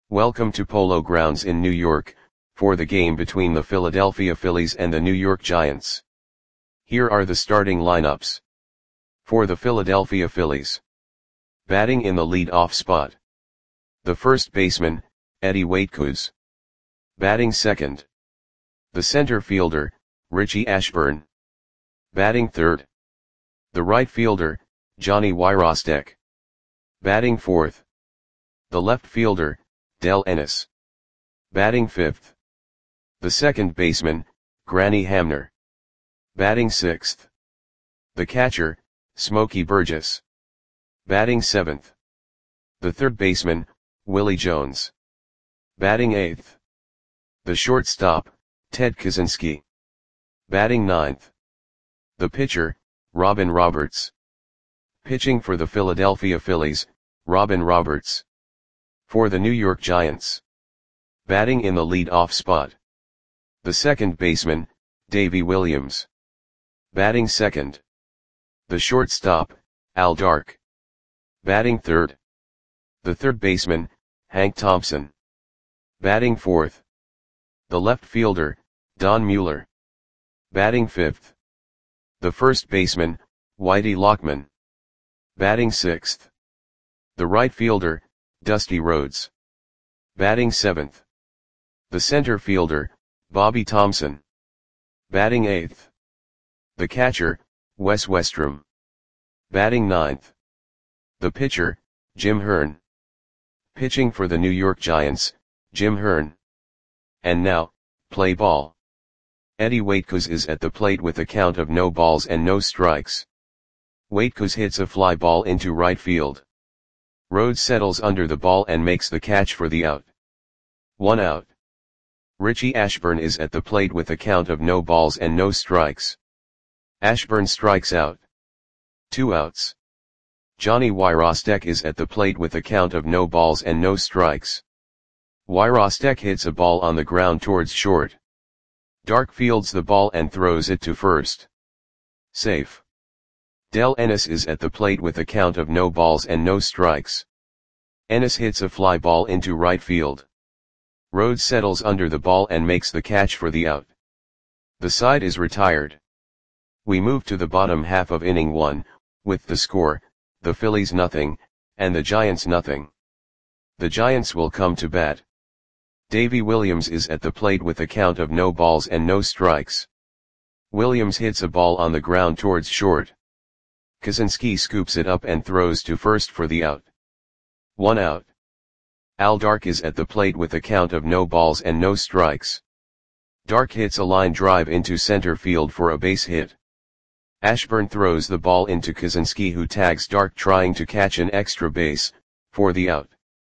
Welcome to Polo Grounds in New York, for the game between the Philadelphia Phillies and the New York Giants. Here are the starting lineups. For the Philadelphia Phillies. Batting in the lead-off spot. The first baseman, Eddie Waitkus. Batting second. The center fielder, Richie Ashburn. Batting third. The right fielder, Johnny Wyrostek. Batting fourth. The left fielder, Del Ennis. Batting fifth. The second baseman, Granny Hamner. Batting sixth. The catcher, Smokey Burgess. Batting seventh. The third baseman, Willie Jones. Batting eighth. The shortstop, Ted Kaczynski. Batting ninth. The pitcher, Robin Roberts. Pitching for the Philadelphia Phillies, Robin Roberts. For the New York Giants. Batting in the lead-off spot. The second baseman, Davey Williams. Batting second. The shortstop, Al Dark. Batting third. The third baseman, Hank Thompson. Batting fourth. The left fielder, Don Mueller. Batting fifth. The first baseman, Whitey Lockman. Batting sixth. The right fielder, Dusty Rhodes. Batting seventh. The center fielder, Bobby Thompson. Batting eighth. The catcher, Wes Westrum. Batting ninth. The pitcher, Jim Hearn. Pitching for the New York Giants, Jim Hearn. And now, play ball. Eddie Waitkus is at the plate with a count of no balls and no strikes. Waitkus hits a fly ball into right field. Rhodes settles under the ball and makes the catch for the out. 1 out. Richie Ashburn is at the plate with a count of no balls and no strikes. Ashburn strikes out. 2 outs. Johnny Wyrostek is at the plate with a count of no balls and no strikes. Wyrostek hits a ball on the ground towards short. Dark fields the ball and throws it to first. Safe. Del Ennis is at the plate with a count of no balls and no strikes. Ennis hits a fly ball into right field. Rhodes settles under the ball and makes the catch for the out. The side is retired. We move to the bottom half of inning 1, with the score, the Phillies nothing, and the Giants nothing. The Giants will come to bat. Davey Williams is at the plate with a count of no balls and no strikes. Williams hits a ball on the ground towards short. Kaczynski scoops it up and throws to first for the out. 1 out. Al Dark is at the plate with a count of no balls and no strikes. Dark hits a line drive into center field for a base hit. Ashburn throws the ball into Kaczynski, who tags Dark trying to catch an extra base, for the out.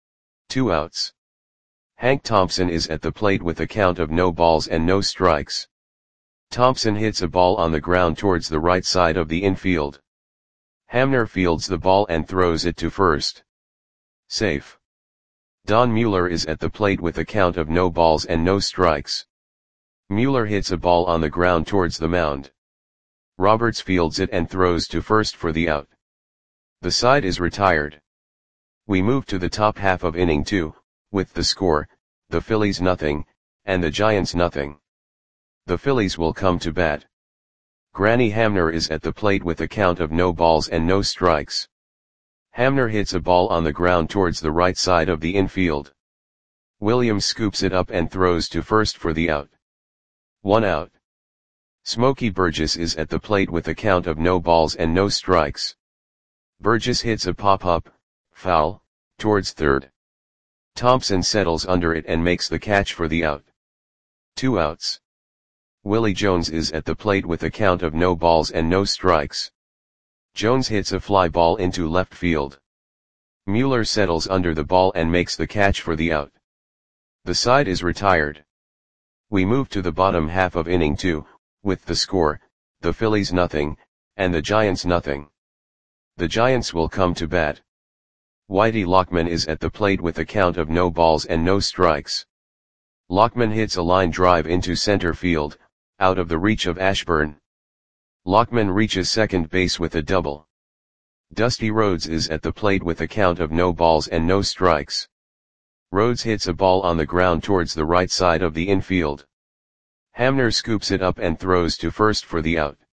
2 outs. Hank Thompson is at the plate with a count of no balls and no strikes. Thompson hits a ball on the ground towards the right side of the infield. Hamner fields the ball and throws it to first. Safe. Don Mueller is at the plate with a count of no balls and no strikes. Mueller hits a ball on the ground towards the mound. Roberts fields it and throws to first for the out. The side is retired. We move to the top half of inning 2, with the score, the Phillies nothing, and the Giants nothing. The Phillies will come to bat. Granny Hamner is at the plate with a count of no balls and no strikes. Hamner hits a ball on the ground towards the right side of the infield. Williams scoops it up and throws to first for the out. 1 out. Smokey Burgess is at the plate with a count of no balls and no strikes. Burgess hits a pop-up, foul, towards third. Thompson settles under it and makes the catch for the out. 2 outs. Willie Jones is at the plate with a count of no balls and no strikes. Jones hits a fly ball into left field. Mueller settles under the ball and makes the catch for the out. The side is retired. We move to the bottom half of inning 2, with the score, the Phillies nothing, and the Giants nothing. The Giants will come to bat. Whitey Lockman is at the plate with a count of no balls and no strikes. Lockman hits a line drive into center field, out of the reach of Ashburn. Lockman reaches second base with a double. Dusty Rhodes is at the plate with a count of no balls and no strikes. Rhodes hits a ball on the ground towards the right side of the infield. Hamner scoops it up and throws to first for the out.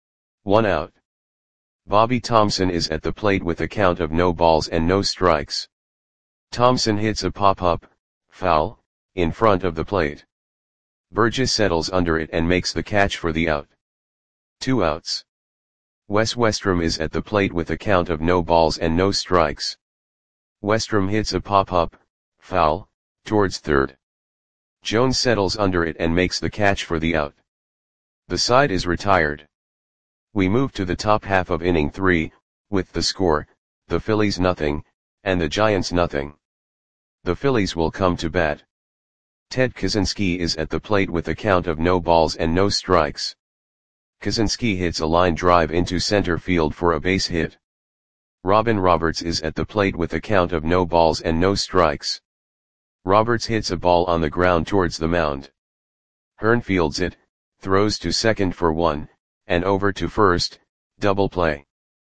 1 out. Bobby Thomson is at the plate with a count of no balls and no strikes. Thomson hits a pop-up, foul, in front of the plate. Burgess settles under it and makes the catch for the out. 2 outs. Wes Westrom is at the plate with a count of no balls and no strikes. Westrom hits a pop-up, foul, towards third. Jones settles under it and makes the catch for the out. The side is retired. We move to the top half of inning 3, with the score, the Phillies nothing, and the Giants nothing. The Phillies will come to bat. Ted Kaczynski is at the plate with a count of no balls and no strikes. Kaczynski hits a line drive into center field for a base hit. Robin Roberts is at the plate with a count of no balls and no strikes. Roberts hits a ball on the ground towards the mound. Hearn fields it, throws to second for 1, and over to first, double play.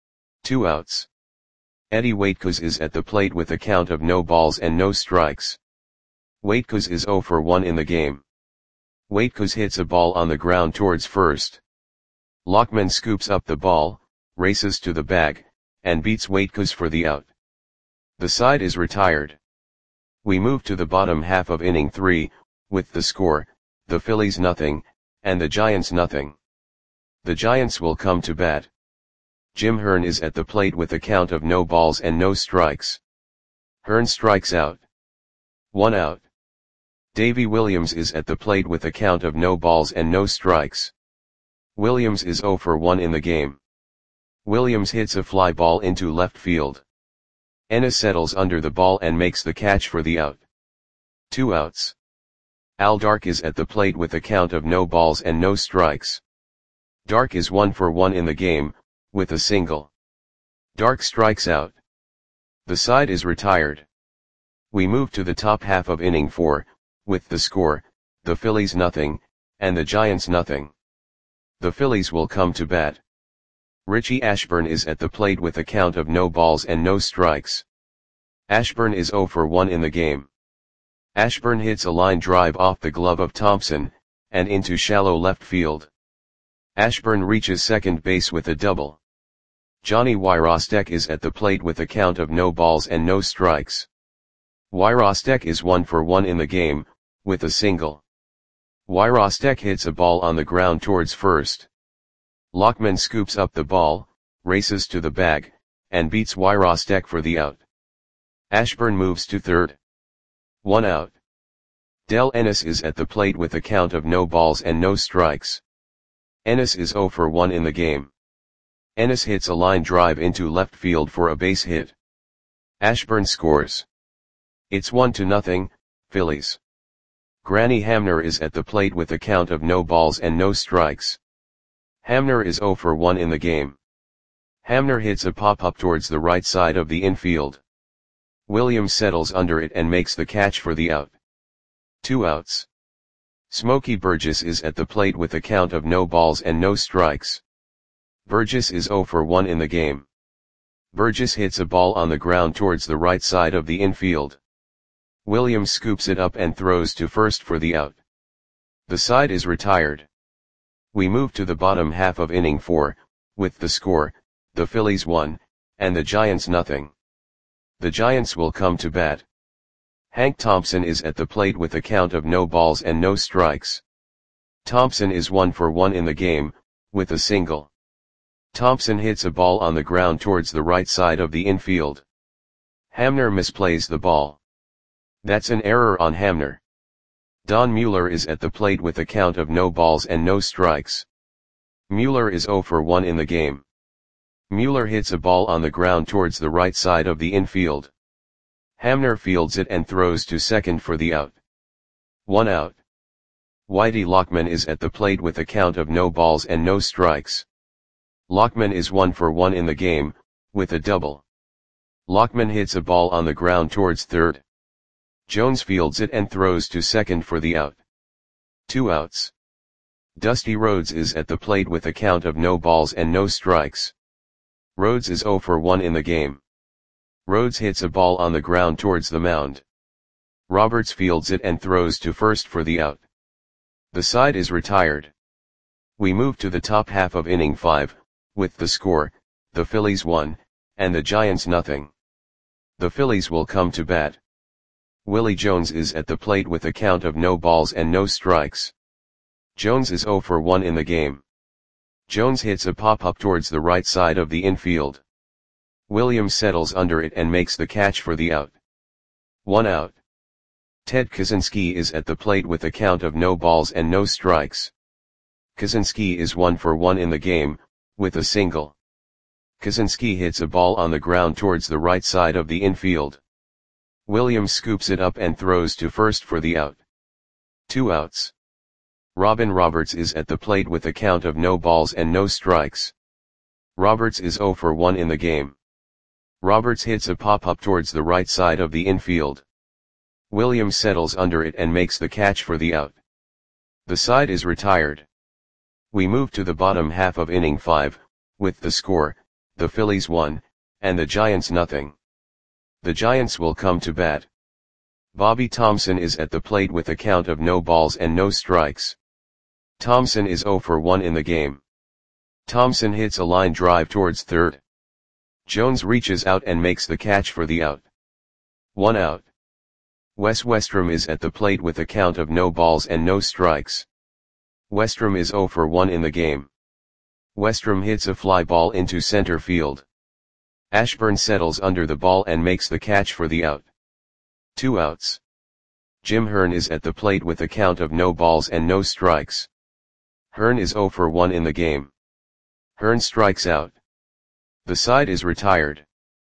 2 outs. Eddie Waitkos is at the plate with a count of no balls and no strikes. Waitkos is 0 for 1 in the game. Waitkos hits a ball on the ground towards first. Lockman scoops up the ball, races to the bag, and beats Waitkos for the out. The side is retired. We move to the bottom half of inning 3, with the score, the Phillies nothing, and the Giants nothing. The Giants will come to bat. Jim Hearn is at the plate with a count of no balls and no strikes. Hearn strikes out. 1 out. Davey Williams is at the plate with a count of no balls and no strikes. Williams is 0 for 1 in the game. Williams hits a fly ball into left field. Ennis settles under the ball and makes the catch for the out. 2 outs. Al Dark is at the plate with a count of no balls and no strikes. Dark is 1 for 1 in the game, with a single. Dark strikes out. The side is retired. We move to the top half of inning 4, with the score, the Phillies nothing, and the Giants nothing. The Phillies will come to bat. Richie Ashburn is at the plate with a count of no balls and no strikes. Ashburn is 0 for 1 in the game. Ashburn hits a line drive off the glove of Thompson, and into shallow left field. Ashburn reaches second base with a double. Johnny Wyrostek is at the plate with a count of no balls and no strikes. Wyrostek is 1 for 1 in the game, with a single. Wyrostek hits a ball on the ground towards first. Lockman scoops up the ball, races to the bag, and beats Wyrostek for the out. Ashburn moves to third. 1 out. Del Ennis is at the plate with a count of no balls and no strikes. Ennis is 0 for 1 in the game. Ennis hits a line drive into left field for a base hit. Ashburn scores. It's 1-0, Phillies. Granny Hamner is at the plate with a count of no balls and no strikes. Hamner is 0 for 1 in the game. Hamner hits a pop-up towards the right side of the infield. Williams settles under it and makes the catch for the out. 2 outs. Smokey Burgess is at the plate with a count of no balls and no strikes. Burgess is 0 for 1 in the game. Burgess hits a ball on the ground towards the right side of the infield. Williams scoops it up and throws to first for the out. The side is retired. We move to the bottom half of inning 4, with the score, the Phillies 1, and the Giants nothing. The Giants will come to bat. Hank Thompson is at the plate with a count of no balls and no strikes. Thompson is 1 for 1 in the game, with a single. Thompson hits a ball on the ground towards the right side of the infield. Hamner misplays the ball. That's an error on Hamner. Don Mueller is at the plate with a count of no balls and no strikes. Mueller is 0 for 1 in the game. Mueller hits a ball on the ground towards the right side of the infield. Hamner fields it and throws to second for the out. 1 out. Whitey Lockman is at the plate with a count of no balls and no strikes. Lockman is 1 for 1 in the game, with a double. Lockman hits a ball on the ground towards third. Jones fields it and throws to second for the out. 2 outs. Dusty Rhodes is at the plate with a count of no balls and no strikes. Rhodes is 0 for 1 in the game. Rhodes hits a ball on the ground towards the mound. Roberts fields it and throws to first for the out. The side is retired. We move to the top half of inning 5, with the score, the Phillies 1, and the Giants nothing. The Phillies will come to bat. Willie Jones is at the plate with a count of no balls and no strikes. Jones is 0 for 1 in the game. Jones hits a pop-up towards the right side of the infield. Williams settles under it and makes the catch for the out. 1 out. Ted Kaczynski is at the plate with a count of no balls and no strikes. Kaczynski is 1 for 1 in the game, with a single. Kaczynski hits a ball on the ground towards the right side of the infield. Williams scoops it up and throws to first for the out. 2 outs. Robin Roberts is at the plate with a count of no balls and no strikes. Roberts is 0 for 1 in the game. Roberts hits a pop-up towards the right side of the infield. Williams settles under it and makes the catch for the out. The side is retired. We move to the bottom half of inning 5, with the score, the Phillies 1, and the Giants nothing. The Giants will come to bat. Bobby Thomson is at the plate with a count of no balls and no strikes. Thomson is 0 for 1 in the game. Thomson hits a line drive towards third. Jones reaches out and makes the catch for the out. 1 out. Wes Westrom is at the plate with a count of no balls and no strikes. Westrom is 0 for 1 in the game. Westrom hits a fly ball into center field. Ashburn settles under the ball and makes the catch for the out. 2 outs. Jim Hearn is at the plate with a count of no balls and no strikes. Hearn is 0 for 1 in the game. Hearn strikes out. The side is retired.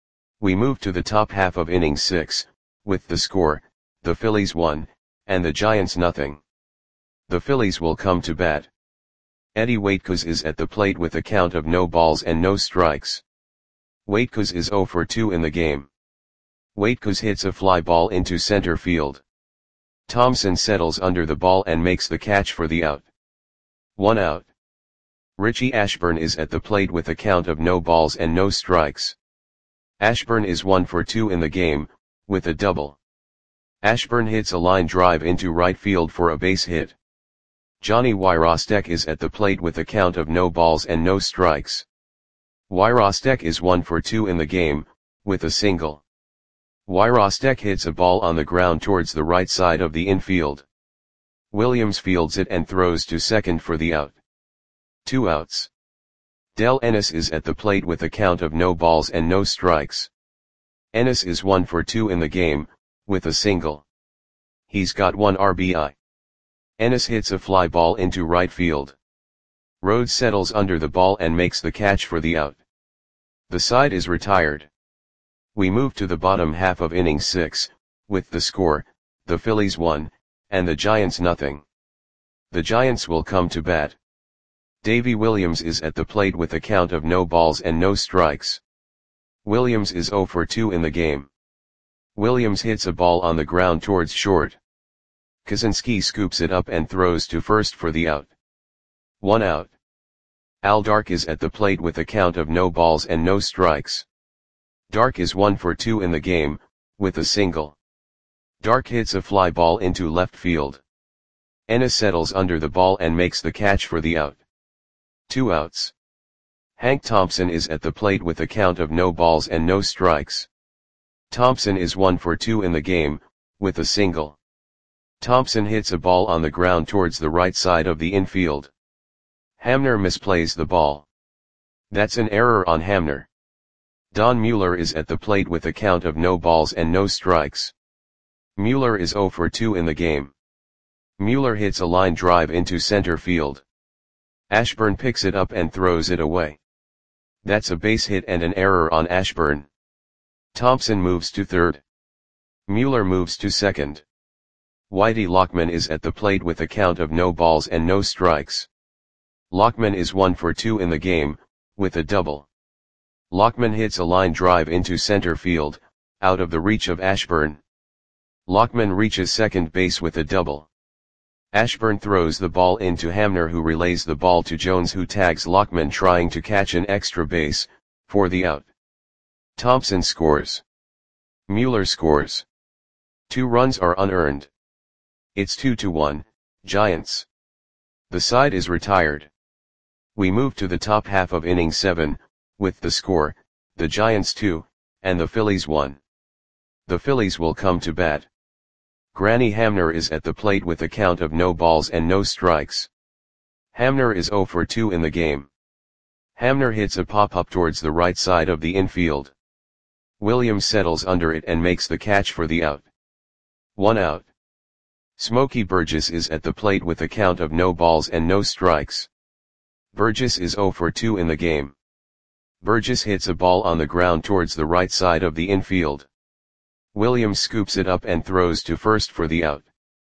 We move to the top half of inning 6, with the score, the Phillies 1, and the Giants nothing. The Phillies will come to bat. Eddie Waitkos is at the plate with a count of no balls and no strikes. Waitkos is 0 for 2 in the game. Waitkos hits a fly ball into center field. Thomson settles under the ball and makes the catch for the out. 1 out. Richie Ashburn is at the plate with a count of no balls and no strikes. Ashburn is 1 for 2 in the game, with a double. Ashburn hits a line drive into right field for a base hit. Johnny Wyrostek is at the plate with a count of no balls and no strikes. Wyrostek is 1 for 2 in the game, with a single. Wyrostek hits a ball on the ground towards the right side of the infield. Williams fields it and throws to second for the out. 2 outs. Del Ennis is at the plate with a count of no balls and no strikes. Ennis is 1 for 2 in the game, with a single. He's got 1 RBI. Ennis hits a fly ball into right field. Rhodes settles under the ball and makes the catch for the out. The side is retired. We move to the bottom half of inning 6, with the score, the Phillies 1, and the Giants nothing. The Giants will come to bat. Davy Williams is at the plate with a count of no balls and no strikes. Williams is 0 for 2 in the game. Williams hits a ball on the ground towards short. Kaczynski scoops it up and throws to first for the out. 1 out. Al Dark is at the plate with a count of no balls and no strikes. Dark is 1 for 2 in the game, with a single. Dark hits a fly ball into left field. Ennis settles under the ball and makes the catch for the out. 2 outs. Hank Thompson is at the plate with a count of no balls and no strikes. Thompson is 1 for 2 in the game, with a single. Thompson hits a ball on the ground towards the right side of the infield. Hamner misplays the ball. That's an error on Hamner. Don Mueller is at the plate with a count of no balls and no strikes. Mueller is 0 for 2 in the game. Mueller hits a line drive into center field. Ashburn picks it up and throws it away. That's a base hit and an error on Ashburn. Thompson moves to third. Mueller moves to second. Whitey Lockman is at the plate with a count of no balls and no strikes. Lockman is 1 for 2 in the game, with a double. Lockman hits a line drive into center field, out of the reach of Ashburn. Lockman reaches second base with a double. Ashburn throws the ball into Hamner, who relays the ball to Jones, who tags Lockman trying to catch an extra base, for the out. Thompson scores. Mueller scores. 2 runs are unearned. It's 2-1, Giants. The side is retired. We move to the top half of inning 7, with the score, the Giants 2, and the Phillies 1. The Phillies will come to bat. Granny Hamner is at the plate with a count of no balls and no strikes. Hamner is 0 for 2 in the game. Hamner hits a pop-up towards the right side of the infield. Williams settles under it and makes the catch for the out. 1 out. Smokey Burgess is at the plate with a count of no balls and no strikes. Burgess is 0 for 2 in the game. Burgess hits a ball on the ground towards the right side of the infield. Williams scoops it up and throws to first for the out.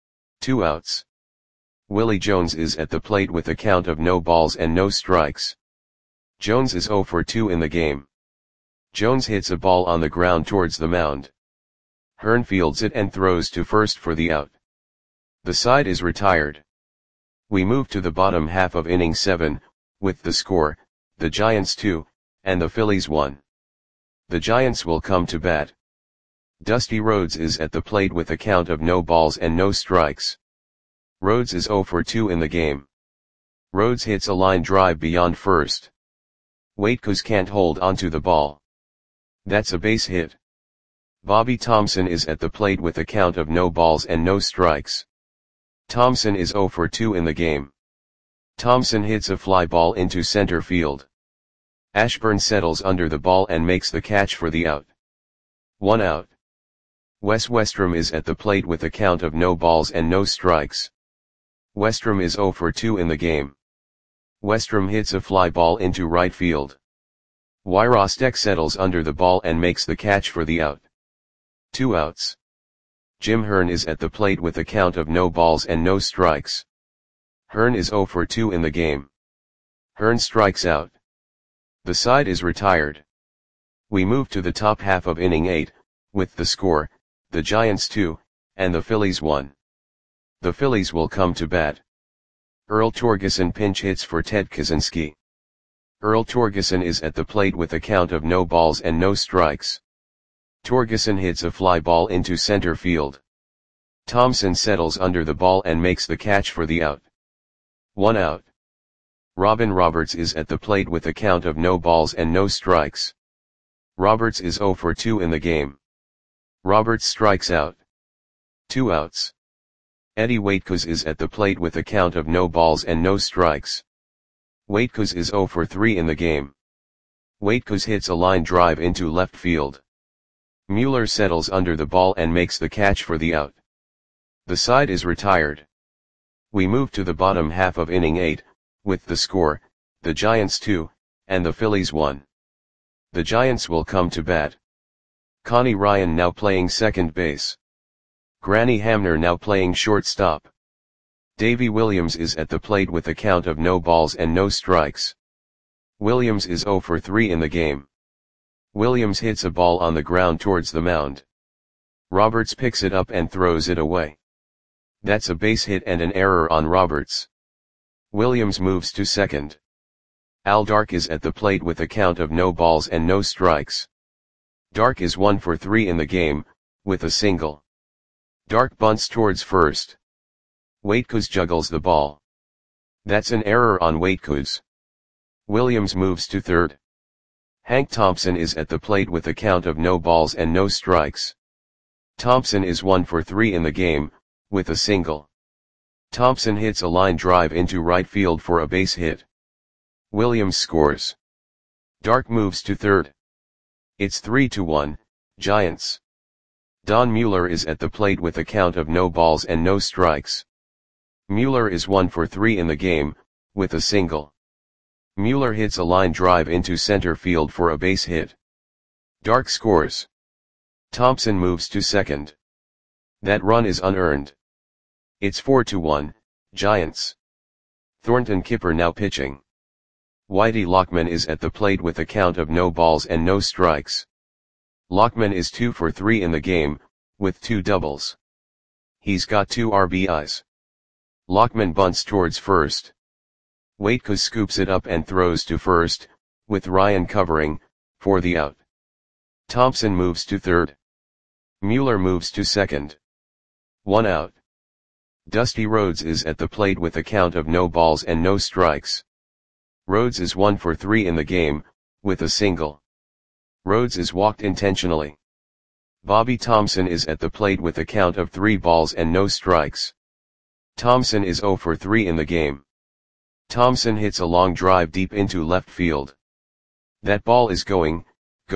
2 outs. Willie Jones is at the plate with a count of no balls and no strikes. Jones is 0 for 2 in the game. Jones hits a ball on the ground towards the mound. Hearn fields it and throws to first for the out. The side is retired. We move to the bottom half of inning 7, with the score, the Giants 2, and the Phillies 1. The Giants will come to bat. Dusty Rhodes is at the plate with a count of no balls and no strikes. Rhodes is 0 for 2 in the game. Rhodes hits a line drive beyond first. Waitkus can't hold onto the ball. That's a base hit. Bobby Thompson is at the plate with a count of no balls and no strikes. Thompson is 0 for 2 in the game. Thompson hits a fly ball into center field. Ashburn settles under the ball and makes the catch for the out. 1 out. Wes Westrom is at the plate with a count of no balls and no strikes. Westrom is 0 for 2 in the game. Westrom hits a fly ball into right field. Wyrostek settles under the ball and makes the catch for the out. 2 outs. Jim Hearn is at the plate with a count of no balls and no strikes. Hearn is 0 for 2 in the game. Hearn strikes out. The side is retired. We move to the top half of inning 8, with the score, the Giants 2, and the Phillies 1. The Phillies will come to bat. Earl Torgeson pinch hits for Ted Kaczynski. Earl Torgeson is at the plate with a count of no balls and no strikes. Torgeson hits a fly ball into center field. Thompson settles under the ball and makes the catch for the out. 1 out. Robin Roberts is at the plate with a count of no balls and no strikes. Roberts is 0 for 2 in the game. Roberts strikes out. 2 outs. Eddie Waitkus is at the plate with a count of no balls and no strikes. Waitkus is 0 for 3 in the game. Waitkus hits a line drive into left field. Mueller settles under the ball and makes the catch for the out. The side is retired. We move to the bottom half of inning 8, with the score, the Giants 2, and the Phillies 1. The Giants will come to bat. Connie Ryan now playing second base. Granny Hamner now playing shortstop. Davy Williams is at the plate with a count of no balls and no strikes. Williams is 0 for 3 in the game. Williams hits a ball on the ground towards the mound. Roberts picks it up and throws it away. That's a base hit and an error on Roberts. Williams moves to second. Al Dark is at the plate with a count of no balls and no strikes. Dark is 1 for 3 in the game, with a single. Dark bunts towards first. Waitkus juggles the ball. That's an error on Waitkus. Williams moves to third. Hank Thompson is at the plate with a count of no balls and no strikes. Thompson is 1 for 3 in the game, with a single. Thompson hits a line drive into right field for a base hit. Williams scores. Dark moves to third. It's 3-1, Giants. Don Mueller is at the plate with a count of no balls and no strikes. Mueller is 1 for 3 in the game, with a single. Mueller hits a line drive into center field for a base hit. Dark scores. Thompson moves to second. That run is unearned. It's 4-1, Giants. Thornton Kipper now pitching. Whitey Lockman is at the plate with a count of no balls and no strikes. Lockman is 2 for 3 in the game, with 2 doubles. He's got 2 RBIs. Lockman bunts towards first. Waitkus scoops it up and throws to first, with Ryan covering, for the out. Thompson moves to third. Mueller moves to second. 1 out. Dusty Rhodes is at the plate with a count of no balls and no strikes. Rhodes is 1 for 3 in the game, with a single. Rhodes is walked intentionally. Bobby Thomson is at the plate with a count of 3 balls and no strikes. Thomson is 0 for 3 in the game. Thomson hits a long drive deep into left field. That ball is gone.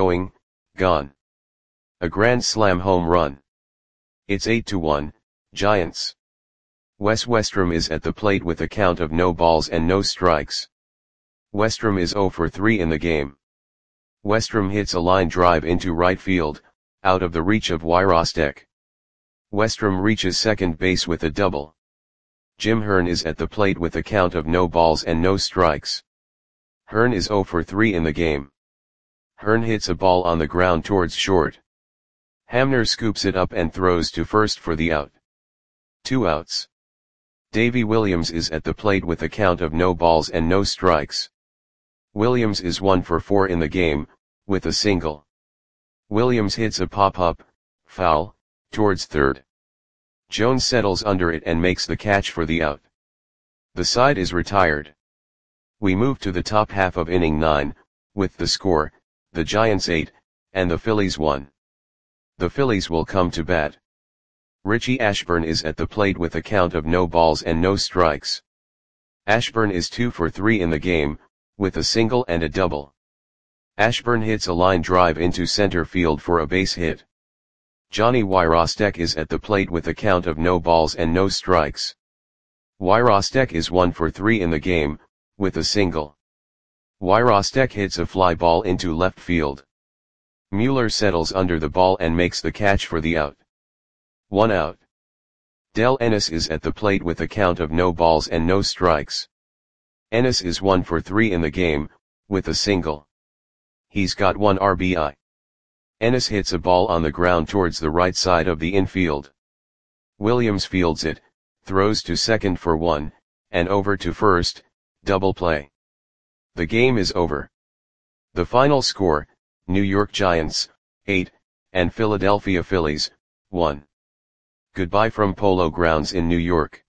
A grand slam home run. It's 8-1, Giants. Wes Westrum is at the plate with a count of no balls and no strikes. Westrum is 0 for 3 in the game. Westrum hits a line drive into right field, out of the reach of Wyrostek. Westrum reaches second base with a double. Jim Hearn is at the plate with a count of no balls and no strikes. Hearn is 0 for 3 in the game. Hearn hits a ball on the ground towards short. Hamner scoops it up and throws to first for the out. 2 outs. Davy Williams is at the plate with a count of no balls and no strikes. Williams is 1 for 4 in the game, with a single. Williams hits a pop-up, foul, towards third. Jones settles under it and makes the catch for the out. The side is retired. We move to the top half of inning 9, with the score, the Giants 8, and the Phillies 1. The Phillies will come to bat. Richie Ashburn is at the plate with a count of no balls and no strikes. Ashburn is 2 for 3 in the game, with a single and a double. Ashburn hits a line drive into center field for a base hit. Johnny Wyrostek is at the plate with a count of no balls and no strikes. Wyrostek is 1 for 3 in the game, with a single. Wyrostek hits a fly ball into left field. Mueller settles under the ball and makes the catch for the out. 1 out. Del Ennis is at the plate with a count of no balls and no strikes. Ennis is 1 for 3 in the game, with a single. He's got 1 RBI. Ennis hits a ball on the ground towards the right side of the infield. Williams fields it, throws to second for 1, and over to first, double play. The game is over. The final score, New York Giants, 8, and Philadelphia Phillies, 1. Goodbye from Polo Grounds in New York.